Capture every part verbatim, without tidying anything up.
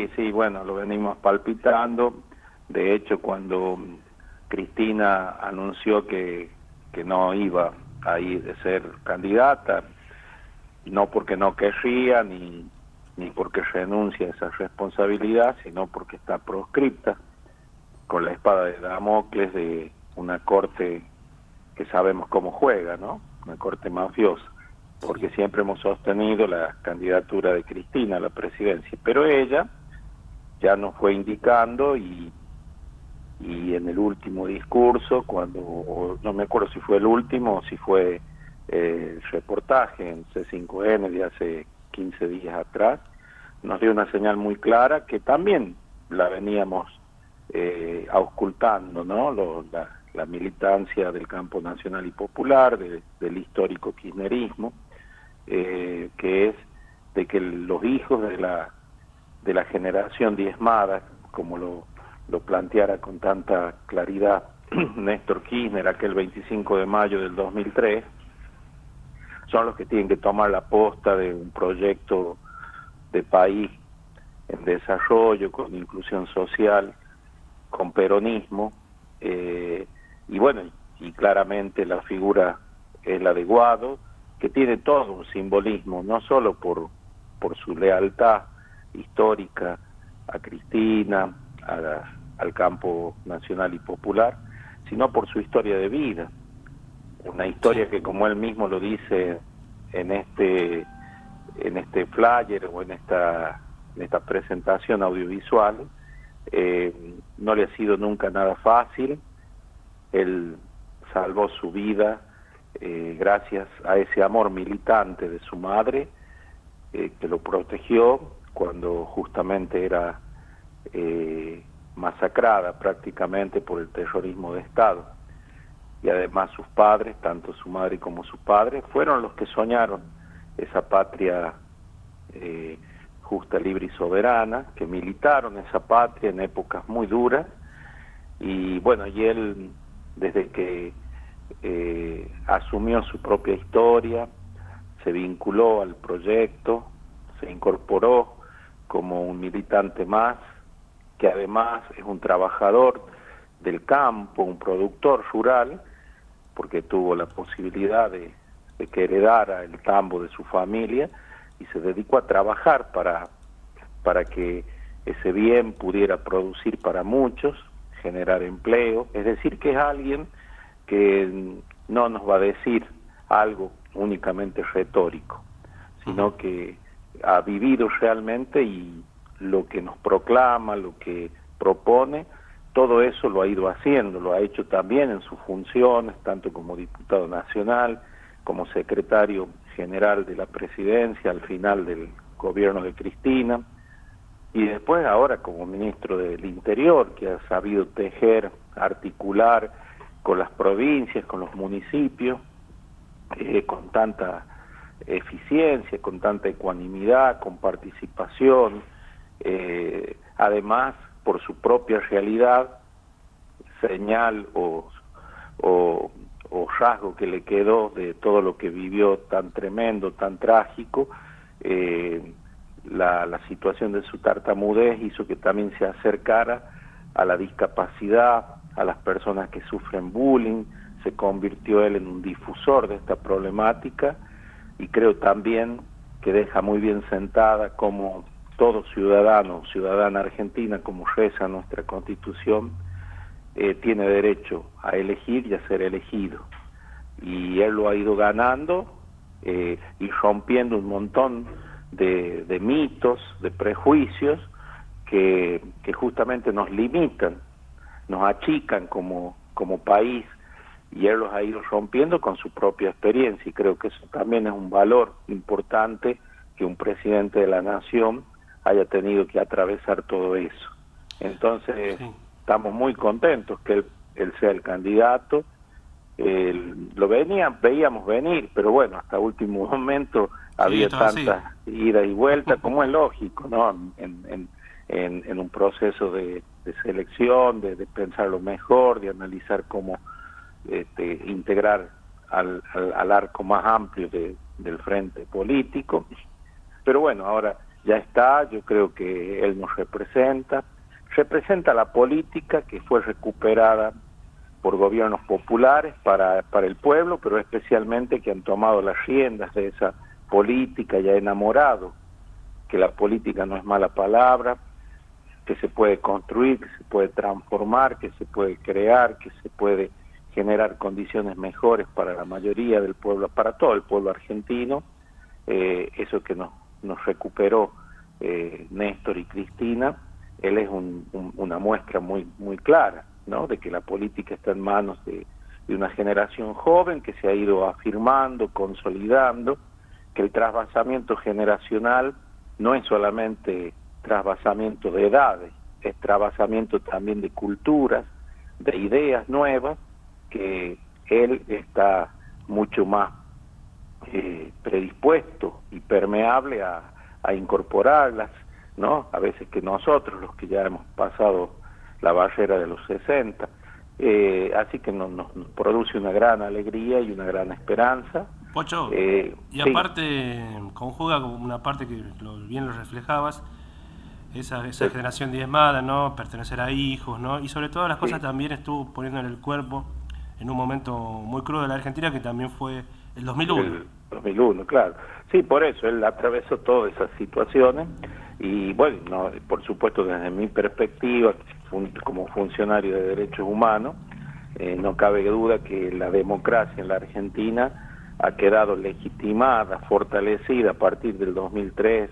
Sí, sí, bueno, lo venimos palpitando. De hecho, cuando Cristina anunció que, que no iba a ir a ser candidata, no porque no querría ni, ni porque renuncia a esa responsabilidad, sino porque está proscripta con la espada de Damocles de una corte que sabemos cómo juega, ¿no? Una corte mafiosa, porque Sí. siempre hemos sostenido la candidatura de Cristina a la presidencia, pero ella ya nos fue indicando y, y en el último discurso, cuando, o no me acuerdo si fue el último o si fue eh, el reportaje en C cinco N de hace quince días atrás, nos dio una señal muy clara que también la veníamos eh, auscultando, ¿no? Lo, la, la militancia del campo nacional y popular, de, del histórico kirchnerismo, eh, que es de que los hijos de la de la generación diezmada, como lo, lo planteara con tanta claridad Néstor Kirchner aquel veinticinco de mayo del dos mil tres, son los que tienen que tomar la posta de un proyecto de país en desarrollo, con inclusión social, con peronismo, eh, y bueno, y claramente la figura es la de Guado, que tiene todo un simbolismo, no solo por, por su lealtad histórica a Cristina, a la, al campo nacional y popular, sino por su historia de vida, una historia Sí. que, como él mismo lo dice en este en este flyer o en esta en esta presentación audiovisual, eh, no le ha sido nunca nada fácil. Él salvó su vida eh, gracias a ese amor militante de su madre, eh, que lo protegió cuando justamente era eh, masacrada prácticamente por el terrorismo de Estado. Y además sus padres, tanto su madre como su padre, fueron los que soñaron esa patria eh, justa, libre y soberana, que militaron esa patria en épocas muy duras. Y bueno, y él, desde que eh, asumió su propia historia, se vinculó al proyecto, se incorporó como un militante más, que además es un trabajador del campo, un productor rural, porque tuvo la posibilidad de, de que heredara el tambo de su familia y se dedicó a trabajar para, para que ese bien pudiera producir para muchos, generar empleo. Es decir, que es alguien que no nos va a decir algo únicamente retórico, sino uh-huh. que ha vivido realmente, y lo que nos proclama, lo que propone, todo eso lo ha ido haciendo, lo ha hecho también en sus funciones, tanto como diputado nacional, como secretario general de la presidencia al final del gobierno de Cristina, y después ahora como ministro del Interior, que ha sabido tejer, articular con las provincias, con los municipios, eh, con tanta eficiencia, con tanta ecuanimidad, con participación, eh, además por su propia realidad, señal o, o, o rasgo que le quedó de todo lo que vivió tan tremendo, tan trágico, eh, la, la situación de su tartamudez hizo que también se acercara a la discapacidad, a las personas que sufren bullying, se convirtió él en un difusor de esta problemática, y creo también que deja muy bien sentada como todo ciudadano, ciudadana argentina, como reza nuestra Constitución, eh, tiene derecho a elegir y a ser elegido. Y él lo ha ido ganando eh, y rompiendo un montón de, de mitos, de prejuicios que, que justamente nos limitan, nos achican como, como país, y él los ha ido rompiendo con su propia experiencia, y creo que eso también es un valor importante, que un presidente de la nación haya tenido que atravesar todo eso. Entonces, sí, estamos muy contentos que él, él sea el candidato. Él, lo venía, veíamos venir, pero bueno, hasta último momento sí, había tantas idas y vueltas, como es lógico, ¿no? En, en, en, en un proceso de, de selección, de, de pensar lo mejor, de analizar cómo este, integrar al, al, al arco más amplio de, del frente político. Pero bueno, ahora ya está, yo creo que él nos representa, representa la política que fue recuperada por gobiernos populares para, para el pueblo, pero especialmente que han tomado las riendas de esa política y ha enamorado que la política no es mala palabra, que se puede construir, que se puede transformar, que se puede crear, que se puede generar condiciones mejores para la mayoría del pueblo, para todo el pueblo argentino, eh, eso que nos, nos recuperó eh, Néstor y Cristina, él es un, un, una muestra muy, muy clara, ¿no?, de que la política está en manos de, de una generación joven que se ha ido afirmando, consolidando, que el trasvasamiento generacional no es solamente trasvasamiento de edades, es trasvasamiento también de culturas, de ideas nuevas, que él está mucho más eh, predispuesto y permeable a, a incorporarlas, ¿no?, a veces que nosotros, los que ya hemos pasado la barrera de los sesenta, eh, así que nos, nos produce una gran alegría y una gran esperanza. Pocho, eh, y aparte sí. conjuga con una parte que lo, bien lo reflejabas, esa, esa sí. generación diezmada, ¿no?, pertenecer a hijos, ¿no?, y sobre todas las cosas sí. también estuvo poniendo en el cuerpo en un momento muy crudo de la Argentina, que también fue el dos mil uno. El dos mil uno, claro. Sí, por eso, él atravesó todas esas situaciones y, bueno, no, por supuesto, desde mi perspectiva, como funcionario de derechos humanos, eh, no cabe duda que la democracia en la Argentina ha quedado legitimada, fortalecida a partir del dos mil tres,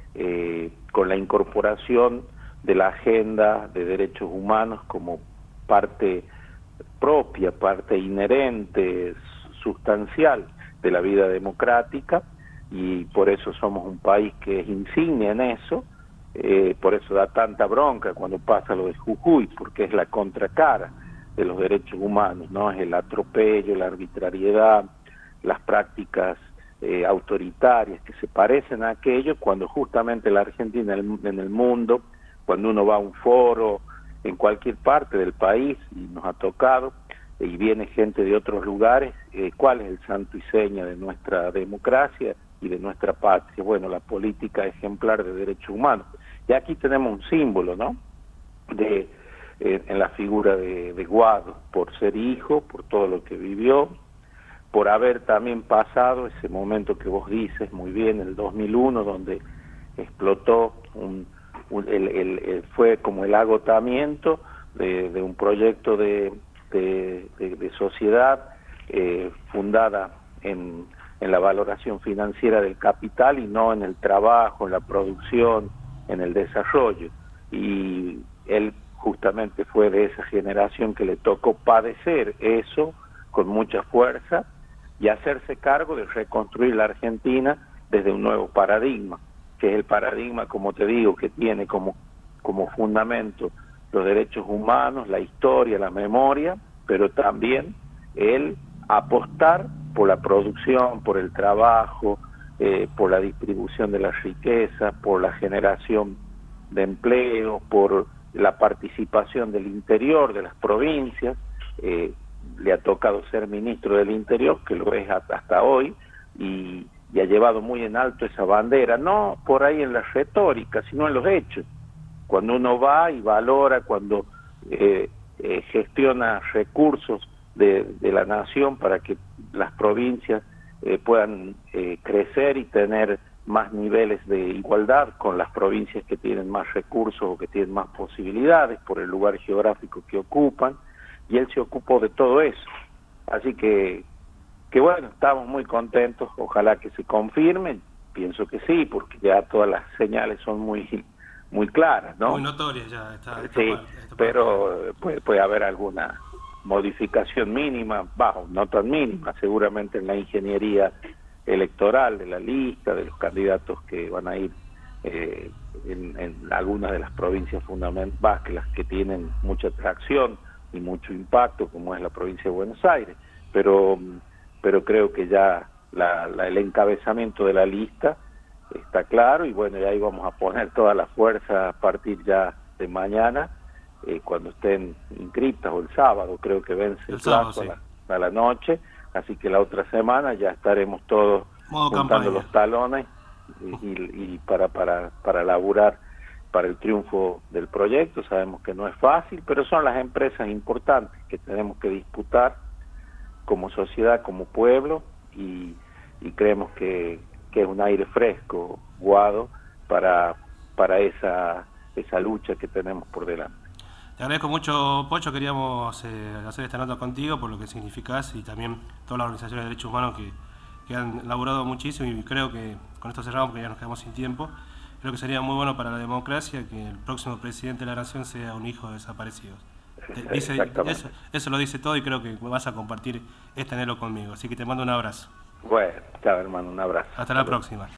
eh, con la incorporación de la agenda de derechos humanos como parte propia, parte inherente, sustancial de la vida democrática, y por eso somos un país que es insignia en eso, eh, por eso da tanta bronca cuando pasa lo de Jujuy, porque es la contracara de los derechos humanos, ¿no? Es el atropello, la arbitrariedad, las prácticas eh, autoritarias que se parecen a aquello, cuando justamente la Argentina en el, en el mundo, cuando uno va a un foro en cualquier parte del país, y nos ha tocado, y viene gente de otros lugares, eh, ¿cuál es el santo y seña de nuestra democracia y de nuestra patria? Bueno, la política ejemplar de derechos humanos. Y aquí tenemos un símbolo, ¿no?, de eh, en la figura de, de Guado, por ser hijo, por todo lo que vivió, por haber también pasado ese momento que vos dices muy bien, el dos mil uno, donde explotó, un, un, el, el, el, fue como el agotamiento de, de un proyecto de, de, de, de sociedad eh, fundada en, en la valoración financiera del capital y no en el trabajo, en la producción, en el desarrollo. Y él justamente fue de esa generación que le tocó padecer eso con mucha fuerza y hacerse cargo de reconstruir la Argentina desde un nuevo paradigma, que es el paradigma, como te digo, que tiene como, como fundamento los derechos humanos, la historia, la memoria, pero también el apostar por la producción, por el trabajo, eh, por la distribución de la riqueza, por la generación de empleo, por la participación del interior, de las provincias. eh, le ha tocado ser ministro del Interior, que lo es hasta, hasta hoy, y, y ha llevado muy en alto esa bandera, no por ahí en la retórica, sino en los hechos. Cuando uno va y valora, cuando eh, eh, gestiona recursos de, de la nación para que las provincias eh, puedan eh, crecer y tener más niveles de igualdad con las provincias que tienen más recursos o que tienen más posibilidades por el lugar geográfico que ocupan, y él se ocupó de todo eso. Así que, que bueno, estamos muy contentos, ojalá que se confirmen, pienso que sí, porque ya todas las señales son muy muy claras, ¿no? Muy notorias ya. Esta, esta sí, parte, esta pero puede, puede haber alguna modificación mínima, bajo, no tan mínima, seguramente en la ingeniería electoral de la lista, de los candidatos que van a ir eh, en, en algunas de las provincias fundamentales, que las que tienen mucha atracción y mucho impacto, como es la provincia de Buenos Aires, pero pero creo que ya la, la, el encabezamiento de la lista está claro, y bueno, ya ahí vamos a poner toda la fuerza a partir ya de mañana, eh, cuando estén inscritas, o el sábado, creo que vence el, el plazo sábado, sí. a, la, a la noche, así que la otra semana ya estaremos todos Modo juntando campaña. los talones y, y para, para, para laburar para el triunfo del proyecto. Sabemos que no es fácil, pero son las empresas importantes que tenemos que disputar como sociedad, como pueblo, y, y creemos que, que es un aire fresco, Guado, para, para esa, esa lucha que tenemos por delante. Te agradezco mucho, Pocho. Queríamos eh, hacer esta nota contigo por lo que significás y también todas las organizaciones de derechos humanos que, que han laburado muchísimo, y creo que con esto cerramos porque ya nos quedamos sin tiempo. Creo que sería muy bueno para la democracia que el próximo presidente de la nación sea un hijo de desaparecidos. Dice, eso, eso lo dice todo, y creo que vas a compartir este anhelo conmigo. Así que te mando un abrazo. Bueno, chao hermano, un abrazo. Hasta la próxima.